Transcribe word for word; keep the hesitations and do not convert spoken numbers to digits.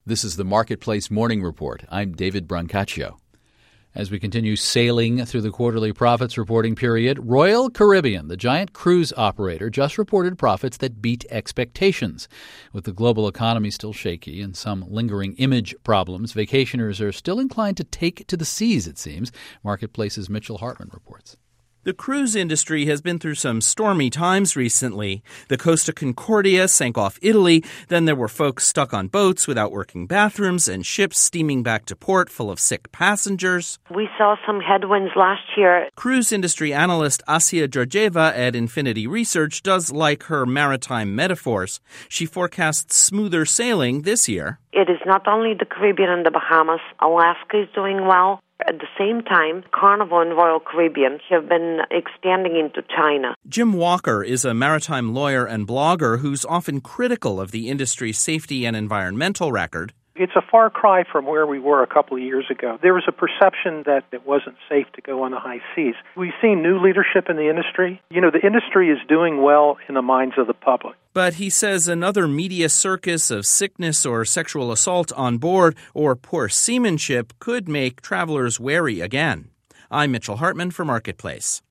This is the Marketplace Morning Report. I'm David Brancaccio. As we continue sailing through the quarterly profits reporting period, Royal Caribbean, the giant cruise operator, just reported profits that beat expectations. With the global economy still shaky and some lingering image problems, vacationers are still inclined to take to the seas, it seems. Marketplace's Mitchell Hartman reports. The cruise industry has been through some stormy times recently. The Costa Concordia sank off Italy. Then there were folks stuck on boats without working bathrooms and ships steaming back to port full of sick passengers. We saw some headwinds last year. Cruise industry analyst Asia Georgieva at Infinity Research does like her maritime metaphors. She forecasts smoother sailing this year. It is not only the Caribbean and the Bahamas. Alaska is doing well. At the same time, Carnival and Royal Caribbean have been expanding into China. Jim Walker is a maritime lawyer and blogger who's often critical of the industry's safety and environmental record. It's a far cry from where we were a couple of years ago. There was a perception that it wasn't safe to go on the high seas. We've seen new leadership in the industry. You know, the industry is doing well in the minds of the public. But he says another media circus of sickness or sexual assault on board or poor seamanship could make travelers wary again. I'm Mitchell Hartman for Marketplace.